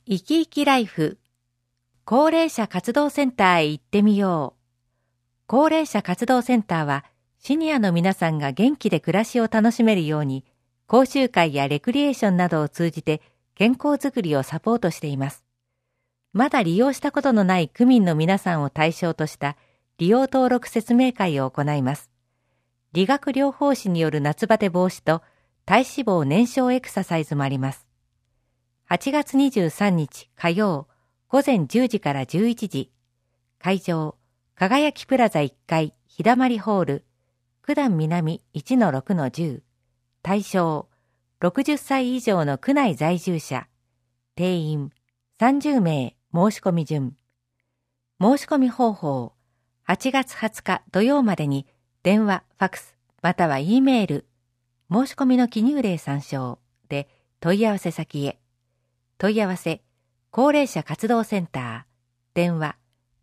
生き生きライフ高齢者活動センターへ行ってみよう。高齢者活動センターはシニアの皆さんが元気で暮らしを楽しめるように講習会やレクリエーションなどを通じて健康づくりをサポートしています。まだ利用したことのない区民の皆さんを対象とした利用登録説明会を行います。理学療法士による夏バテ防止と体脂肪燃焼エクササイズもあります。8月23日火曜午前10時から11時。会場、輝きプラザ1階日だまりホール、九段南 1-6-10。対象、60歳以上の区内在住者。定員、30名申し込み順。申し込み方法、8月20日土曜までに電話、ファクス、または E メール、申し込みの記入例参照で問い合わせ先へ。問い合わせ、高齢者活動センター、電話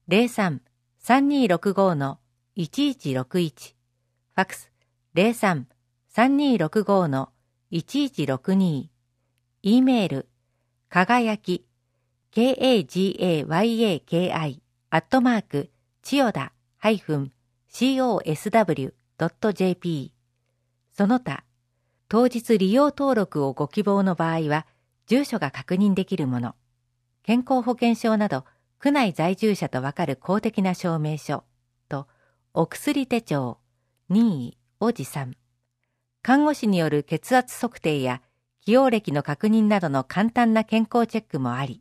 03-3265-1161、ファクス 03-3265-1162、E メール、輝き、KAGAYAKI、千代田-cosw.jp。その他、当日利用登録をご希望の場合は、住所が確認できるもの、健康保険証など区内在住者とわかる公的な証明書とお薬手帳、任意を持参。看護師による血圧測定や起用歴の確認などの簡単な健康チェックもあり。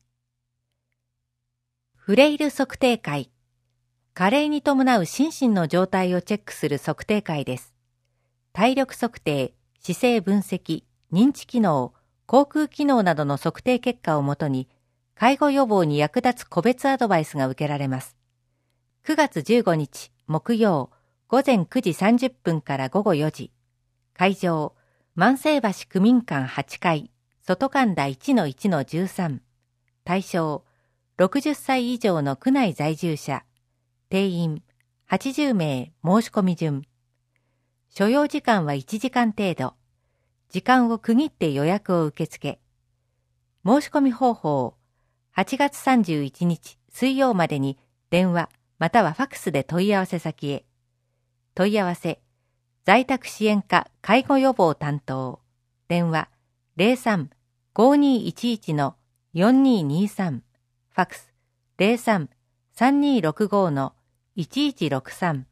フレイル測定会。加齢に伴う心身の状態をチェックする測定会です。体力測定、姿勢分析、認知機能、口腔機能などの測定結果をもとに、介護予防に役立つ個別アドバイスが受けられます。9月15日木曜午前9時30分から午後4時。会場、万世橋区民館8階、外神田 1-1-13。対象、60歳以上の区内在住者。定員、80名申し込み順。所要時間は1時間程度。時間を区切って予約を受付。申し込み方法、8月31日水曜までに電話またはファクスで問い合わせ先へ。問い合わせ、在宅支援課介護予防担当。電話03-5211-4223。ファクス03-3265-1163。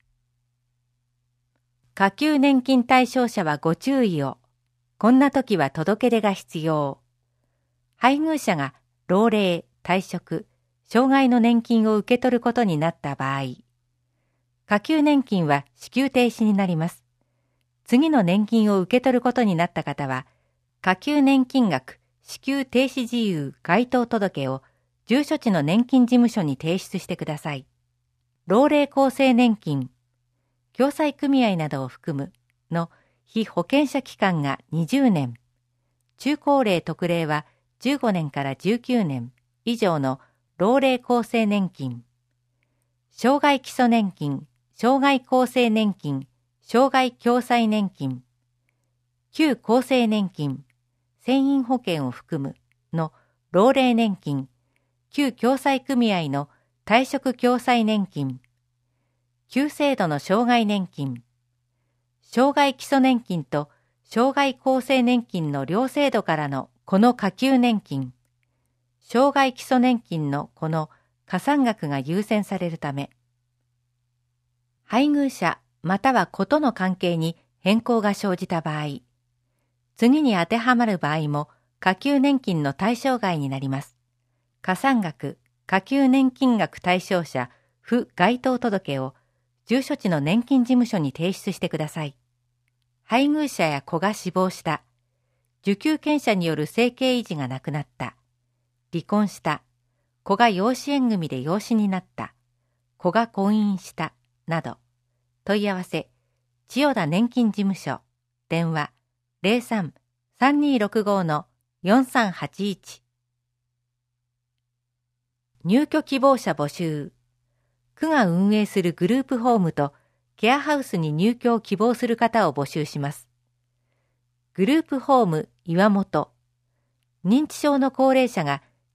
加給年金対象者はご注意を。こんな時は届け出が必要。配偶者が老齢、退職、障害の年金を受け取ることになった場合、加給年金は支給停止になります。次の年金を受け取ることになった方は、加給年金額支給停止事由該当届を住所地の年金事務所に提出してください。老齢厚生年金、共済組合などを含むの被保険者期間が20年、中高齢特例は15年から19年以上の老齢厚生年金、障害基礎年金、障害厚生年金、障害共済年金、旧厚生年金、船員保険を含むの老齢年金、旧共済組合の退職共済年金、旧制度の障害年金、障害基礎年金と障害厚生年金の両制度からのこの加給年金、障害基礎年金のこの加算額が優先されるため、配偶者または子との関係に変更が生じた場合、次に当てはまる場合も加給年金の対象外になります。加算額、加給年金額対象者不該当届を住所地の年金事務所に提出してください。配偶者や子が死亡した、受給権者による生計維持がなくなった、離婚した、子が養子縁組で養子になった、子が婚姻した、など、問い合わせ、千代田年金事務所、電話03-3265-4381。入居希望者募集。区が運営するグループホームとケアハウスに入居を希望する方を募集します。グループホーム岩本。認知症の高齢者が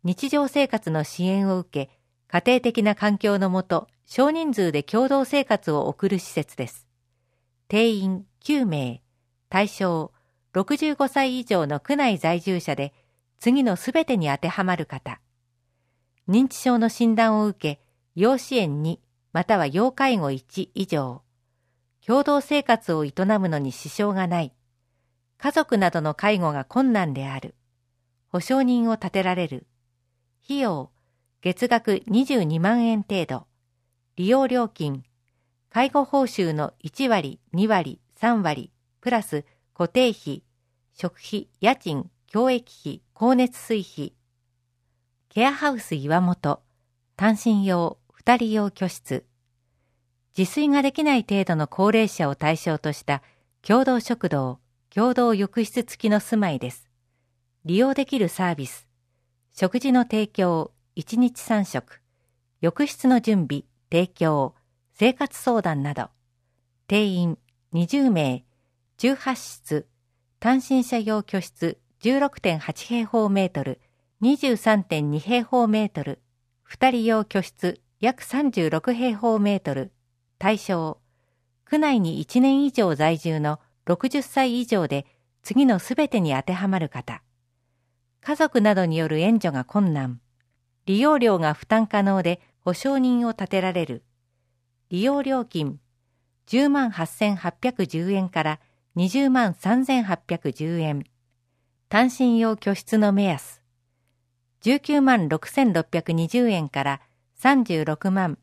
日常生活の支援を受け、家庭的な環境のもと、少人数で共同生活を送る施設です。定員9名、対象65歳以上の区内在住者で、次のすべてに当てはまる方。認知症の診断を受け、要支援2、または要介護1以上。共同生活を営むのに支障がない。家族などの介護が困難である。保証人を立てられる。費用、月額22万円程度。利用料金、介護報酬の1割、2割、3割、プラス固定費、食費、家賃、教育費、光熱水費。ケアハウス岩本、単身用、2人用居室。自炊ができない程度の高齢者を対象とした共同食堂、共同浴室付きの住まいです。利用できるサービス。食事の提供、1日3食。浴室の準備、提供、生活相談など。定員20名、18室、単身者用居室 16.8 平方メートル、23.2 平方メートル、2人用居室約36平方メートル。対象、区内に1年以上在住の60歳以上で次のすべてに当てはまる方。家族などによる援助が困難。利用料が負担可能で保証人を立てられる。利用料金、10万8810円から20万3810円。単身用居室の目安。19万6620円から36万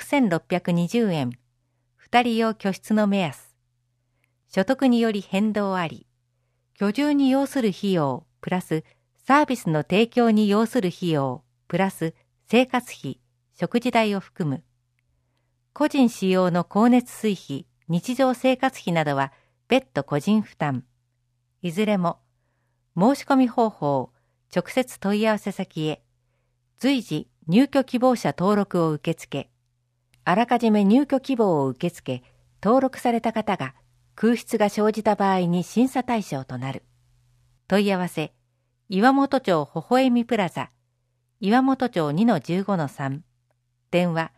6620円。2人用居室の目安。所得により変動あり。居住に要する費用、プラスサービスの提供に要する費用、プラス生活費、食事代を含む。個人使用の光熱水費、日常生活費などは別途個人負担。いずれも、申し込み方法、直接問い合わせ先へ。随時入居希望者登録を受け付け。あらかじめ入居希望を受け付け、登録された方が空室が生じた場合に審査対象となる。問い合わせ、岩本町ほほえみプラザ、岩本町 2-15-3、電話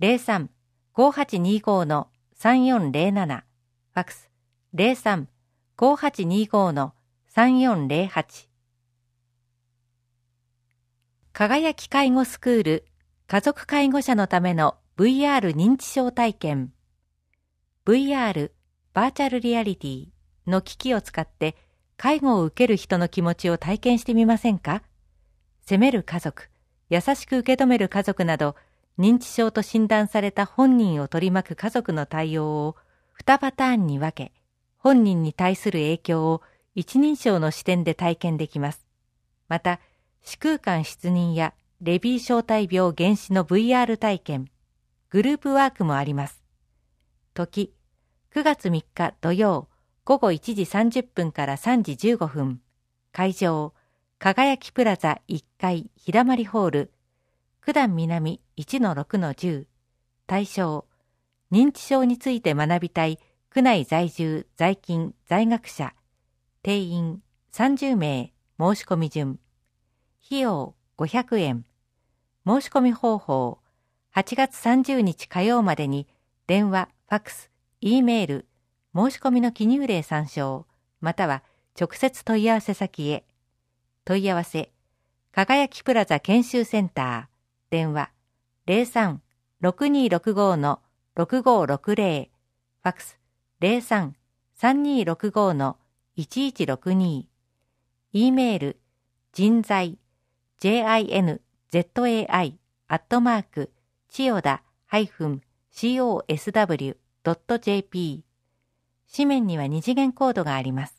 03-5825-3407、ファクス03-5825-3408。輝き介護スクール、家族介護者のためのVR 認知症体験。VR、バーチャルリアリティの機器を使って介護を受ける人の気持ちを体験してみませんか？責める家族、優しく受け止める家族など、認知症と診断された本人を取り巻く家族の対応を2パターンに分け、本人に対する影響を一人称の視点で体験できます。また、視空間失認やレビー小体病減死の VR 体験、グループワークもあります。時、9月3日土曜午後1時30分から3時15分。会場、輝きプラザ1階ひだまりホール、九段南 1-6-10。対象、認知症について学びたい区内在住在勤在学者。定員30名。申し込み順。費用500円。申し込み方法、8月30日火曜までに電話、ファックス、E メール、申し込みの記入例参照、または直接問い合わせ先へ。問い合わせ、輝きプラザ研修センター、電話03-6265-6560、ファックス03-3265-1162、E メール、人材、jinzai@千代田-cosw.jp。紙面には2次元コードがあります。